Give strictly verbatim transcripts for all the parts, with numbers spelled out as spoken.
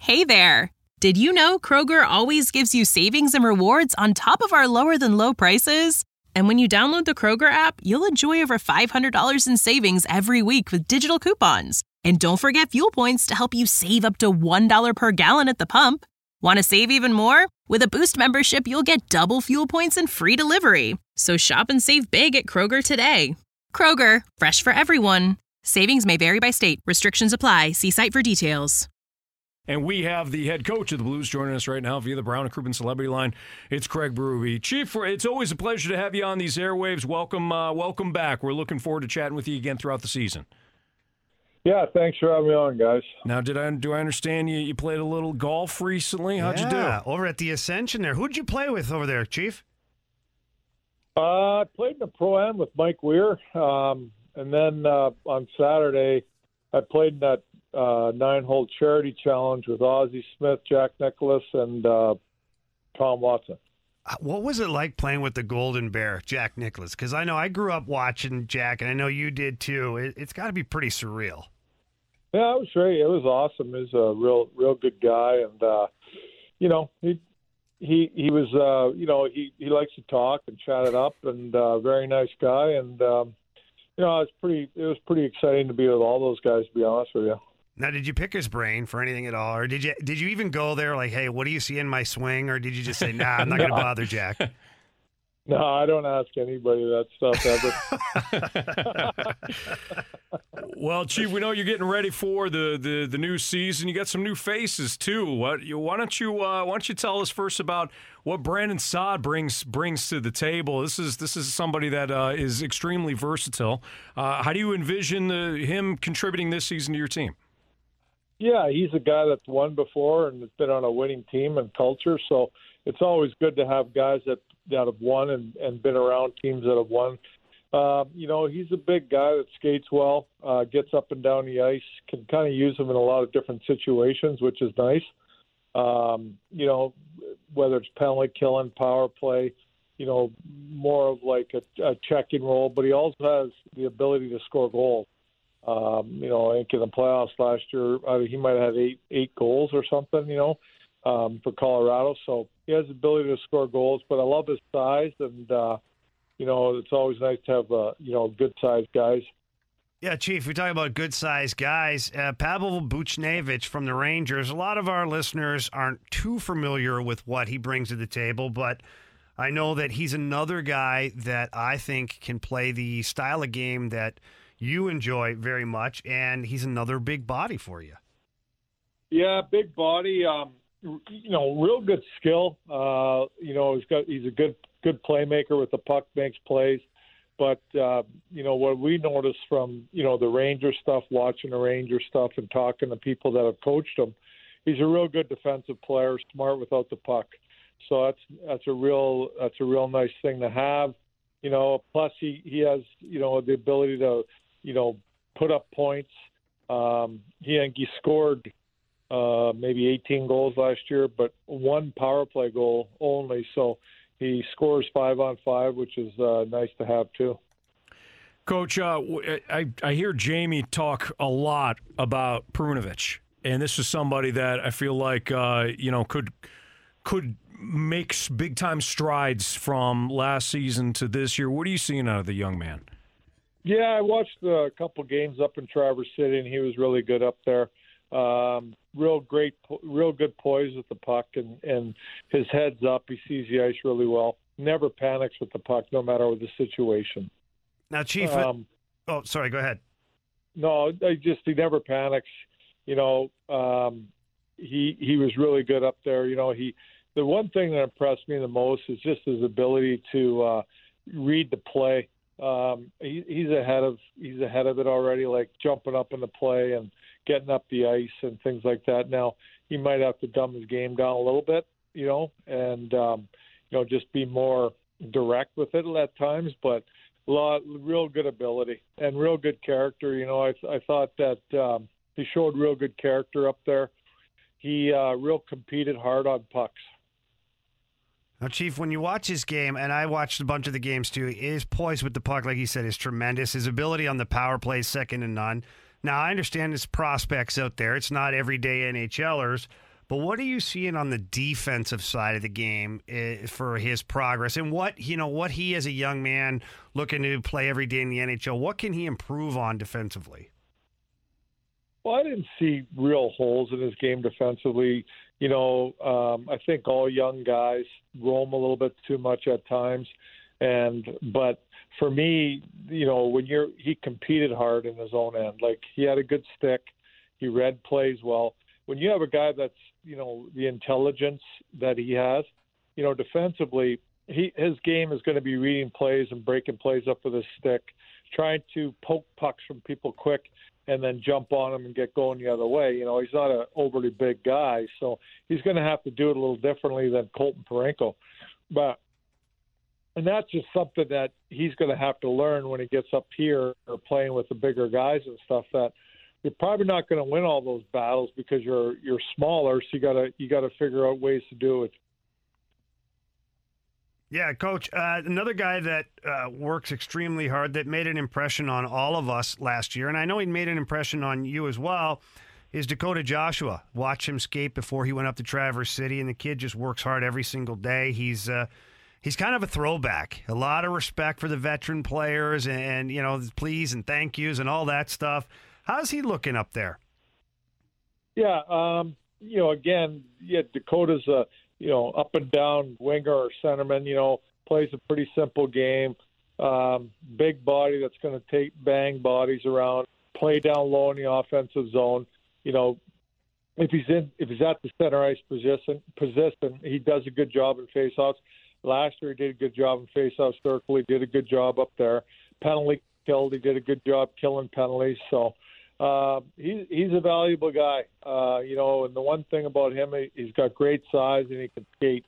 Hey there! Did you know Kroger always gives you savings and rewards on top of our lower-than-low prices? And when you download the Kroger app, you'll enjoy over five hundred dollars in savings every week with digital coupons. And don't forget fuel points to help you save up to one dollar per gallon at the pump. Want to save even more? With a Boost membership, you'll get double fuel points and free delivery. So shop and save big at Kroger today. Kroger, fresh for everyone. Savings may vary by state. Restrictions apply. See site for details. And we have the head coach of the Blues joining us right now via the Brown and Crouppen Celebrity Line. It's Craig Berube. Chief, it's always a pleasure to have you on these airwaves. Welcome uh, welcome back. We're looking forward to chatting with you again throughout the season. Yeah, thanks for having me on, guys. Now, did I do I understand you, you played a little golf recently? How'd yeah, you do? Over at the Ascension there. Who'd you play with over there, Chief? Uh, I played in the Pro-Am with Mike Weir. Um, and then uh, on Saturday, I played in that Uh, nine-hole charity challenge with Ozzie Smith, Jack Nicklaus, and uh, Tom Watson. What was it like playing with the Golden Bear, Jack Nicklaus? Because I know I grew up watching Jack, and I know you did too. It, it's got to be pretty surreal. Yeah, it was great. It was awesome. He was a real, real good guy, and uh, you know, he he he was, uh, you know, he he likes to talk and chat it up, and uh, very nice guy, and um, you know, it was pretty, it was pretty exciting to be with all those guys. To be honest with you. Now, did you pick his brain for anything at all, or did you did you even go there like, hey, what do you see in my swing, or did you just say, nah, I'm not no. going to bother Jack? No, I don't ask anybody that stuff ever. Well, Chief, we know you're getting ready for the, the, the new season. You got some new faces too. What? You, why don't you uh, Why don't you tell us first about what Brandon Saad brings brings to the table? This is this is somebody that uh, is extremely versatile. Uh, how do you envision the, him contributing this season to your team? Yeah, he's a guy that's won before and has been on a winning team and culture. So it's always good to have guys that, that have won and, and been around teams that have won. Uh, you know, he's a big guy that skates well, uh, gets up and down the ice, can kind of use him in a lot of different situations, which is nice. Um, you know, whether it's penalty killing, power play, you know, more of like a, a checking role, but he also has the ability to score goals. Um, you know, I think in the playoffs last year, uh, he might have had eight eight goals or something, you know, um, for Colorado. So he has the ability to score goals, but I love his size, and, uh, you know, it's always nice to have, uh, you know, good-sized guys. Yeah, Chief, we talk about good-sized guys. Uh, Pavel Buchnevich from the Rangers, a lot of our listeners aren't too familiar with what he brings to the table, but I know that he's another guy that I think can play the style of game that you enjoy very much, and he's another big body for you. Yeah, big body. Um, you know, real good skill. Uh, you know, he's got he's a good good playmaker with the puck, makes plays. But uh, you know what we noticed from you know the Ranger stuff, watching the Ranger stuff, and talking to people that have coached him, he's a real good defensive player, smart without the puck. So that's that's a real that's a real nice thing to have. You know, plus he, he has you know the ability to you know, put up points. Um, he, I think he scored uh, maybe eighteen goals last year, but one power play goal only. So he scores five on five, which is uh, nice to have too. Coach, uh, I, I hear Jamie talk a lot about Perunovich, and this is somebody that I feel like uh, you know could could make big time strides from last season to this year. What are you seeing out of the young man? Yeah, I watched a couple games up in Traverse City, and he was really good up there. Um, real great, real good poise with the puck, and, and his head's up. He sees the ice really well. Never panics with the puck, no matter the situation. Now, Chief. Um, oh, sorry. Go ahead. No, I just he never panics. You know, um, he he was really good up there. You know, he the one thing that impressed me the most is just his ability to uh, read the play. Um, he, he's ahead of he's ahead of it already, like jumping up in the play and getting up the ice and things like that. Now he might have to dumb his game down a little bit, you know, and um, you know just be more direct with it at times. But a lot, real good ability and real good character. You know, I I thought that um, he showed real good character up there. He uh, real competed hard on pucks. Now, Chief, when you watch his game, and I watched a bunch of the games too, his poise with the puck, like you said, is tremendous. His ability on the power play is second to none. Now, I understand his prospects out there. It's not everyday NHLers, But what are you seeing on the defensive side of the game uh, for his progress, and what you know what he as a young man looking to play every day in the N H L? What can he improve on defensively? Well, I didn't see real holes in his game defensively. You know, um, I think all young guys roam a little bit too much at times, and but for me, you know, when you're he competed hard in his own end. Like, he had a good stick, he read plays well. When you have a guy that's, you know, the intelligence that he has, you know, defensively, he his game is going to be reading plays and breaking plays up with his stick, trying to poke pucks from people quick and then jump on them and get going the other way. You know, he's not an overly big guy, so he's going to have to do it a little differently than Colton Parayko. But and that's just something that he's going to have to learn when he gets up here or playing with the bigger guys and stuff, that you're probably not going to win all those battles because you're you're smaller, so you got to you got to figure out ways to do it. Yeah, Coach, uh, another guy that uh, works extremely hard, that made an impression on all of us last year, and I know he made an impression on you as well, is Dakota Joshua. Watch him skate before he went up to Traverse City, and the kid just works hard every single day. He's uh, he's kind of a throwback. A lot of respect for the veteran players, and, and you know, please and thank yous and all that stuff. How's he looking up there? Yeah, um, you know, again, yeah, Dakota's a you know, up and down winger or centerman, you know, plays a pretty simple game. Um, big body that's going to take bang bodies around, play down low in the offensive zone. You know, if he's in, if he's at the center ice position, position, he does a good job in faceoffs. Last year he did a good job in faceoffs. Circle, he did a good job up there. Penalty killed, he did a good job killing penalties. So. Uh, he, he's a valuable guy, uh, you know, and the one thing about him, he, he's got great size and he can skate.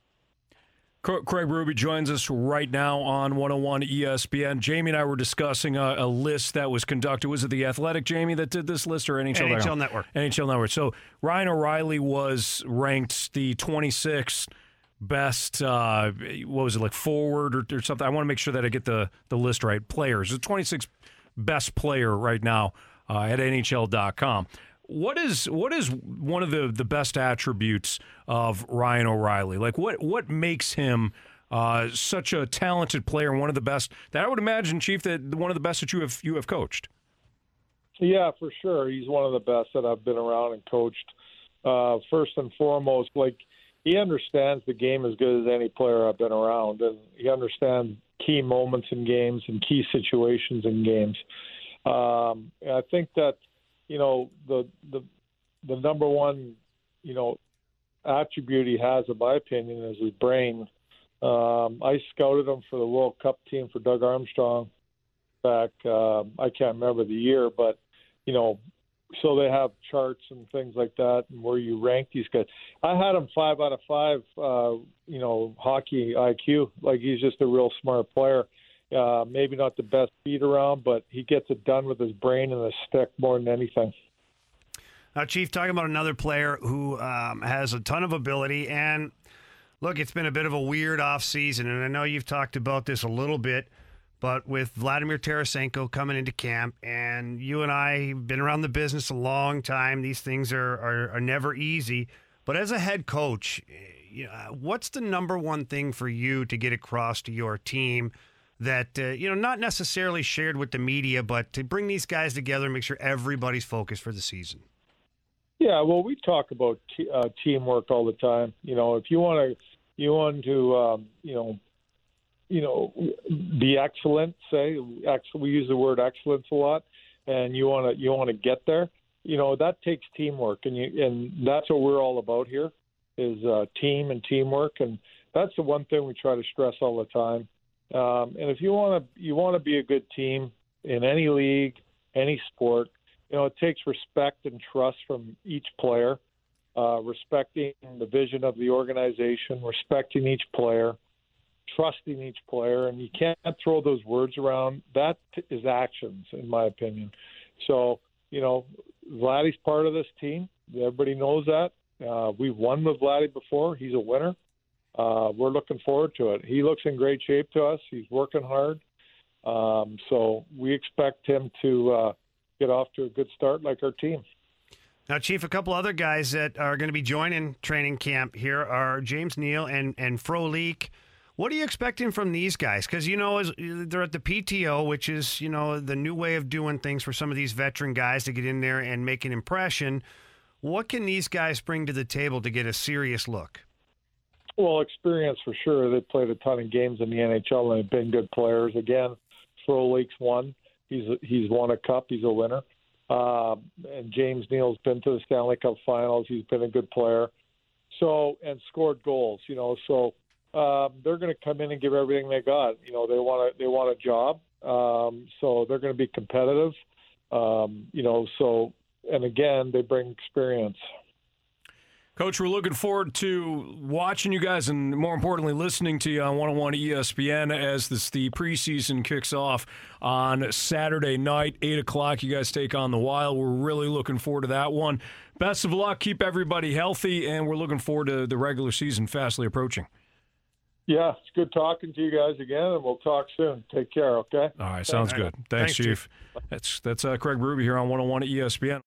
Craig Berube joins us right now on one oh one E S P N. Jamie and I were discussing a, a list that was conducted. Was it The Athletic, Jamie, that did this list, or N H L? N H L Network. N H L Network. So Ryan O'Reilly was ranked the twenty-sixth best, uh, what was it, like forward or, or something? I want to make sure that I get the, the list right. Players. The twenty-sixth best player right now uh, at N H L dot com. What is what is one of the, the best attributes of Ryan O'Reilly? Like, what what makes him uh, such a talented player and one of the best that I would imagine, Chief, that one of the best that you have you have coached? Yeah, for sure. He's one of the best that I've been around and coached. Uh, first and foremost, like, he understands the game as good as any player I've been around, and he understands key moments in games and key situations in games. Um, and I think that, you know, the the the number one, you know, attribute he has, in my opinion, is his brain. Um, I scouted him for the World Cup team for Doug Armstrong back, uh, I can't remember the year, but, you know, so they have charts and things like that and where you rank these guys. I had him five out of five, uh, you know, hockey I Q. Like, he's just a real smart player. Uh, maybe not the best feet around, but he gets it done with his brain and his stick more than anything. Now, Chief, talking about another player who um, has a ton of ability, and look, it's been a bit of a weird offseason, and I know you've talked about this a little bit, but with Vladimir Tarasenko coming into camp, and you and I have been around the business a long time, these things are, are, are never easy. But as a head coach, you know, what's the number one thing for you to get across to your team that, uh, you know, not necessarily shared with the media, but to bring these guys together and make sure everybody's focused for the season? Yeah, well, we talk about t- uh, teamwork all the time. You know, if you want to, you want to, um, you know, you know, be excellent. Say, ex- we use the word excellence a lot, and you want to, you want to get there. You know, that takes teamwork, and you, and that's what we're all about here, is uh, team and teamwork, and that's the one thing we try to stress all the time. Um, and if you want to, you want to be a good team in any league, any sport, you know, it takes respect and trust from each player, uh, respecting the vision of the organization, respecting each player, trusting each player, and you can't throw those words around. That is actions, in my opinion. So, you know, Vladdy's part of this team. Everybody knows that. Uh, we've won with Vladdy before. He's a winner. Uh, we're looking forward to it. He looks in great shape to us. He's working hard. Um, so we expect him to uh, get off to a good start like our team. Now, Chief, a couple other guys that are going to be joining training camp here are James Neal and, and Frolik. What are you expecting from these guys? Because, you know, as they're at the P T O, which is, you know, the new way of doing things for some of these veteran guys to get in there and make an impression. What can these guys bring to the table to get a serious look? Well, experience for sure. They played a ton of games in the N H L and they've been good players. Again, Frolik's won. He's he's won a cup. He's a winner. Uh, and James Neal's been to the Stanley Cup Finals. He's been a good player. So and scored goals. You know, so um, they're going to come in and give everything they got. You know, they want a they want a job. Um, so they're going to be competitive. Um, you know, so and again, they bring experience. Coach, we're looking forward to watching you guys and, more importantly, listening to you on one oh one E S P N as this, the preseason kicks off on Saturday night, eight o'clock. You guys take on the Wild. We're really looking forward to that one. Best of luck. Keep everybody healthy, and we're looking forward to the regular season fastly approaching. Yeah, it's good talking to you guys again, and we'll talk soon. Take care, okay? All right, sounds good. Thanks, Thanks, Chief. Chief. That's, that's uh, Craig Berube here on one oh one E S P N.